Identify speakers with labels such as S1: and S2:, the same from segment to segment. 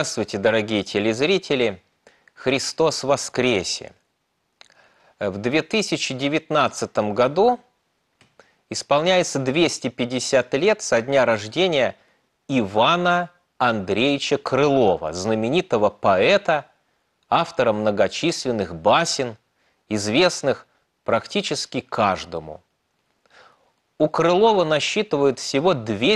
S1: Здравствуйте, дорогие телезрители! Христос воскресе! В 2019 году исполняется 250 лет со дня рождения Ивана Андреевича Крылова, знаменитого поэта, автора многочисленных басен, известных практически каждому. У Крылова насчитывают всего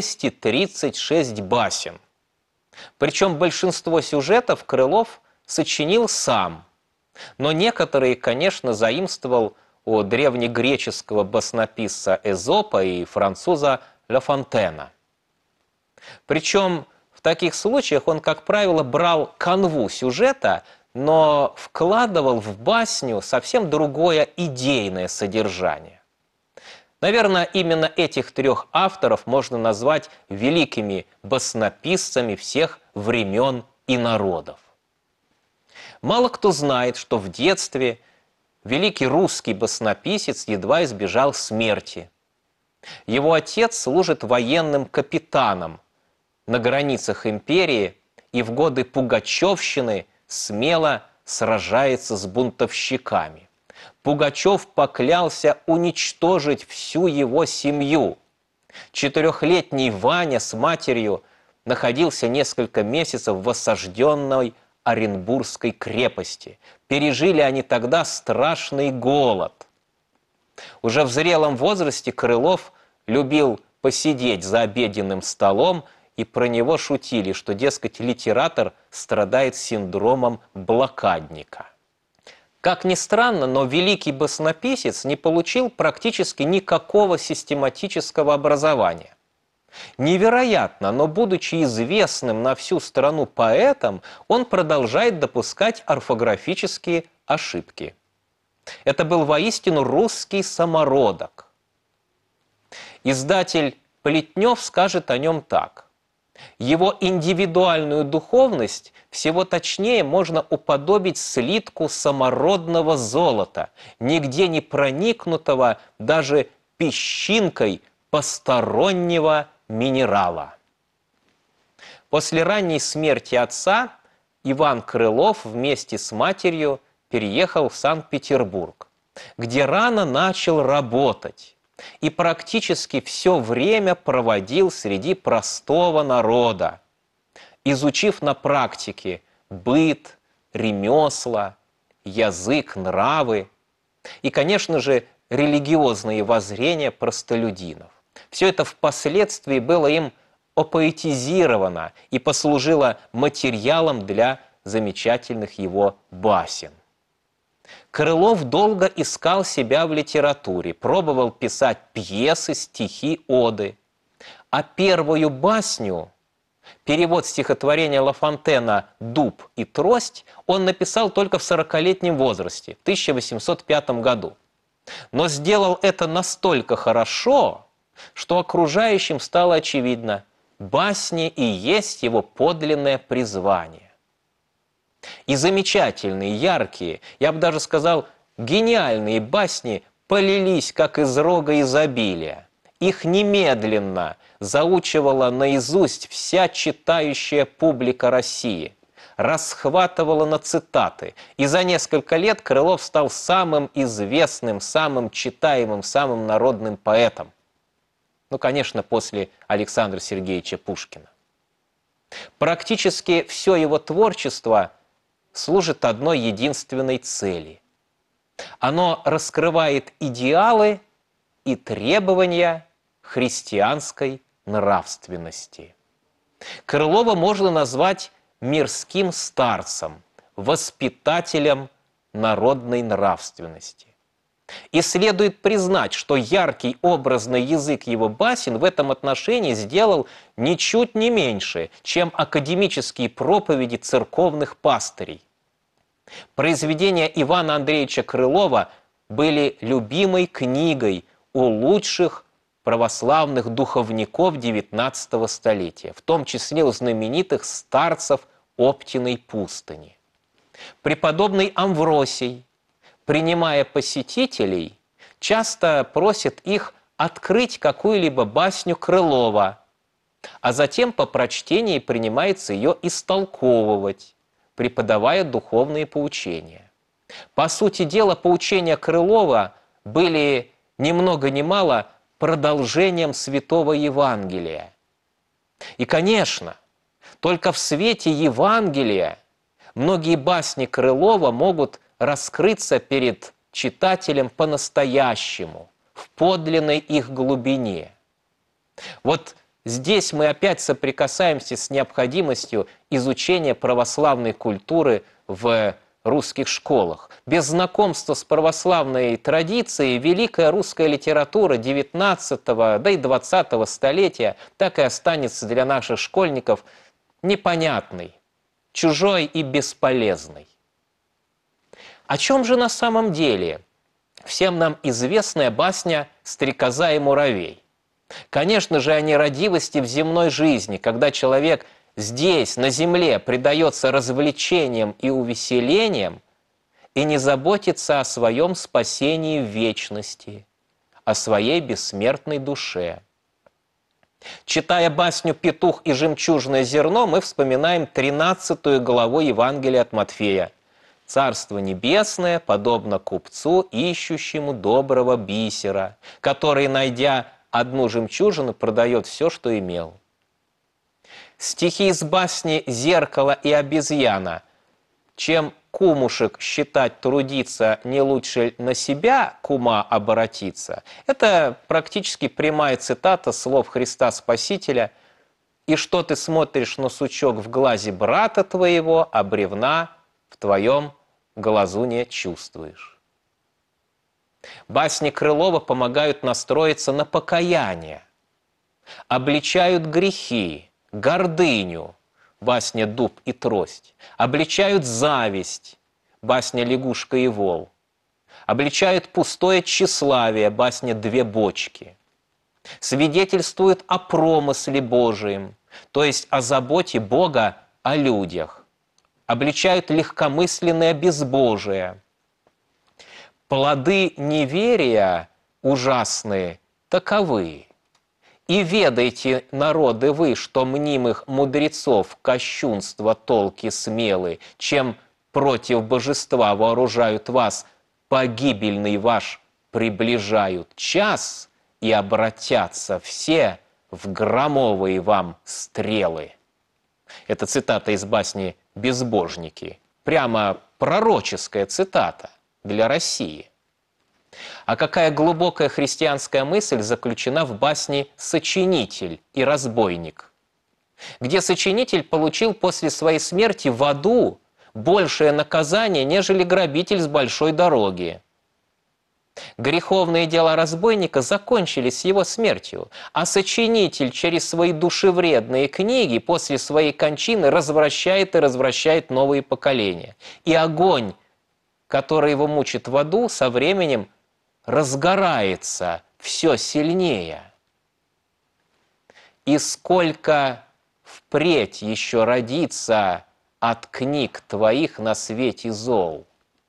S1: 236 басен. Причем большинство сюжетов Крылов сочинил сам, но некоторые, конечно, заимствовал у древнегреческого баснописца Эзопа и француза Ля Фонтена. Причем в таких случаях он, как правило, брал канву сюжета, но вкладывал в басню совсем другое идейное содержание. Наверное, именно этих трех авторов можно назвать великими баснописцами всех времен и народов. Мало кто знает, что в детстве великий русский баснописец едва избежал смерти. Его отец служит военным капитаном на границах империи и в годы Пугачевщины смело сражается с бунтовщиками. Пугачев поклялся уничтожить всю его семью. 4-летний Ваня с матерью находился несколько месяцев в осажденной Оренбургской крепости. Пережили они тогда страшный голод. Уже в зрелом возрасте Крылов любил посидеть за обеденным столом, и про него шутили, что, дескать, литератор страдает синдромом блокадника. Как ни странно, но великий баснописец не получил практически никакого систематического образования. Невероятно, но будучи известным на всю страну поэтом, он продолжает допускать орфографические ошибки. Это был воистину русский самородок. Издатель Плетнев скажет о нем так. Его индивидуальную духовность всего точнее можно уподобить слитку самородного золота, нигде не проникнутого даже песчинкой постороннего минерала. После ранней смерти отца Иван Крылов вместе с матерью переехал в Санкт-Петербург, где рано начал работать и практически все время проводил среди простого народа, изучив на практике быт, ремесла, язык, нравы и, конечно же, религиозные воззрения простолюдинов. Все это впоследствии было им опоэтизировано и послужило материалом для замечательных его басен. Крылов долго искал себя в литературе, пробовал писать пьесы, стихи, оды. А первую басню, перевод стихотворения Ля Фонтена «Дуб и трость», он написал только в 40-летнем возрасте, в 1805 году. Но сделал это настолько хорошо, что окружающим стало очевидно, басни и есть его подлинное призвание. И замечательные, яркие, я бы даже сказал, гениальные басни полились, как из рога изобилия. Их немедленно заучивала наизусть вся читающая публика России, расхватывала на цитаты, и за несколько лет Крылов стал самым известным, самым читаемым, самым народным поэтом. Ну, конечно, после Александра Сергеевича Пушкина. Практически все его творчество служит одной единственной цели. Оно раскрывает идеалы и требования христианской нравственности. Крылова можно назвать мирским старцем, воспитателем народной нравственности. И следует признать, что яркий образный язык его басен в этом отношении сделал ничуть не меньше, чем академические проповеди церковных пастырей. Произведения Ивана Андреевича Крылова были любимой книгой у лучших православных духовников XIX столетия, в том числе у знаменитых старцев Оптиной пустыни. Преподобный Амвросий, принимая посетителей, часто просит их открыть какую-либо басню Крылова, а затем по прочтении принимается ее истолковывать, преподавая духовные поучения. По сути дела, поучения Крылова были ни много ни мало продолжением Святого Евангелия. И, конечно, только в свете Евангелия многие басни Крылова могут раскрыться перед читателем по-настоящему, в подлинной их глубине. Вот здесь мы опять соприкасаемся с необходимостью изучения православной культуры в русских школах. Без знакомства с православной традицией великая русская литература XIX, да и XX столетия так и останется для наших школьников непонятной, чужой и бесполезной. О чем же на самом деле всем нам известная басня «Стрекоза и муравей»? Конечно же, о нерадивости в земной жизни, когда человек здесь, на земле, предается развлечениям и увеселениям и не заботится о своем спасении в вечности, о своей бессмертной душе. Читая басню «Петух и жемчужное зерно», мы вспоминаем 13 главу Евангелия от Матфея. «Царство небесное подобно купцу, ищущему доброго бисера, который, найдя одну жемчужину, продает все, что имел». Стихи из басни «Зеркало и обезьяна». Чем кумушек считать трудиться, не лучше на себя кума оборотиться. Это практически прямая цитата слов Христа Спасителя. «И что ты смотришь на сучок в глазе брата твоего, а бревна в твоем глазу не чувствуешь». Басни Крылова помогают настроиться на покаяние, обличают грехи, гордыню, басня «Дуб и трость», обличают зависть, басня «Лягушка и вол», обличают пустое тщеславие, басня «Две бочки», свидетельствуют о промысле Божием, то есть о заботе Бога о людях, обличают легкомысленное безбожие. Плоды неверия ужасные таковы. И ведайте, народы вы, что мнимых мудрецов кощунство толки смелы, чем против божества вооружают вас, погибельный ваш приближают час, и обратятся все в громовые вам стрелы. Это цитата из басни «Безбожники». Прямо пророческая цитата для России. А какая глубокая христианская мысль заключена в басне «Сочинитель и разбойник», где сочинитель получил после своей смерти в аду большее наказание, нежели грабитель с большой дороги. Греховные дела разбойника закончились с его смертью, а сочинитель через свои душевредные книги после своей кончины развращает и развращает новые поколения. И огонь, который его мучит в аду, со временем разгорается все сильнее. И сколько впредь еще родится от книг твоих на свете зол.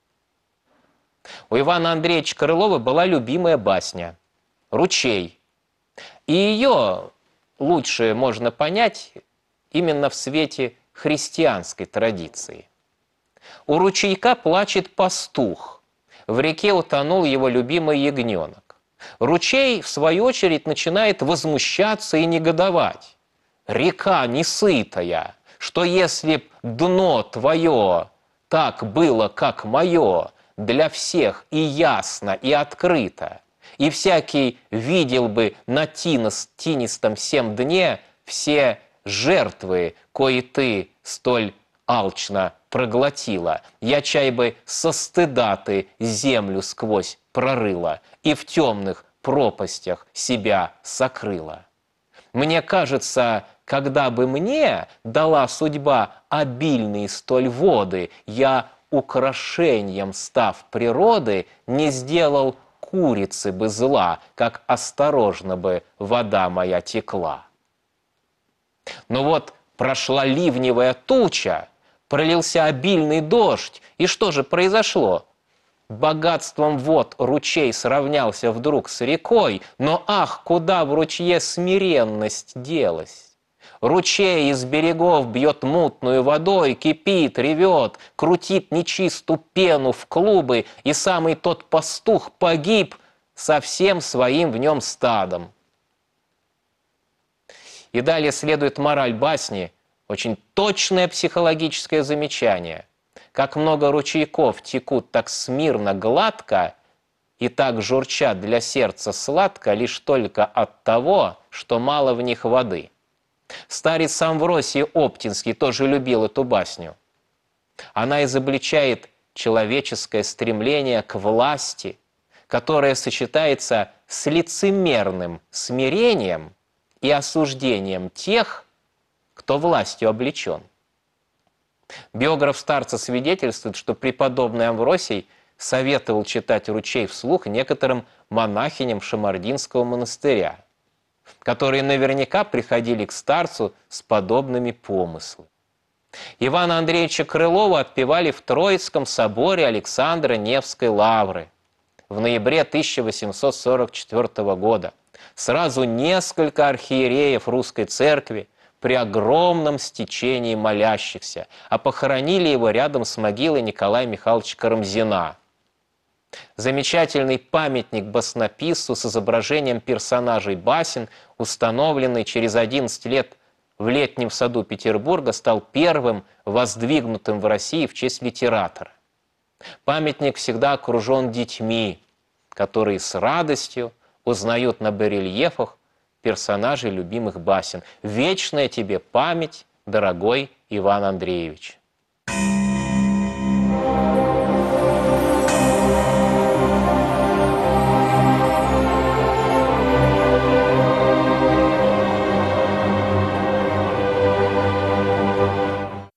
S1: У Ивана Андреевича Крылова была любимая басня «Ручей». И ее лучше можно понять именно в свете христианской традиции. У ручейка плачет пастух. В реке утонул его любимый ягненок. Ручей, в свою очередь, начинает возмущаться и негодовать. «Река несытая, что если б дно твое так было, как мое, для всех и ясно, и открыто, и всякий видел бы на тинистом всем дне все жертвы, кои ты столь алчно проглотила, я чай бы со стыда ты землю сквозь прорыла и в темных пропастях себя сокрыла. Мне кажется, когда бы мне дала судьба обильные столь воды, я украшением став природы не сделал курицы бы зла, как осторожно бы вода моя текла». Но вот прошла ливневая туча, пролился обильный дождь, и что же произошло? Богатством вод ручей сравнялся вдруг с рекой, но ах, куда в ручье смиренность делась? Ручей из берегов бьет мутную водой, кипит, ревет, крутит нечисту пену в клубы, и самый тот пастух погиб со всем своим в нем стадом. И далее следует мораль басни, очень точное психологическое замечание. Как много ручейков текут так смирно, гладко, и так журчат для сердца сладко лишь только от того, что мало в них воды. Старец Амвросий Оптинский тоже любил эту басню. Она изобличает человеческое стремление к власти, которое сочетается с лицемерным смирением и осуждением тех, кто властью облечен. Биограф старца свидетельствует, что преподобный Амвросий советовал читать «Ручей» вслух некоторым монахиням Шамардинского монастыря, которые наверняка приходили к старцу с подобными помыслами. Ивана Андреевича Крылова отпевали в Троицком соборе Александра Невской лавры в ноябре 1844 года. Сразу несколько архиереев русской церкви при огромном стечении молящихся, а похоронили его рядом с могилой Николая Михайловича Карамзина. Замечательный памятник баснописцу с изображением персонажей басен, установленный через 11 лет в Летнем саду Петербурга, стал первым воздвигнутым в России в честь литератора. Памятник всегда окружен детьми, которые с радостью узнают на барельефах персонажей любимых басен. Вечная тебе память, дорогой Иван Андреевич.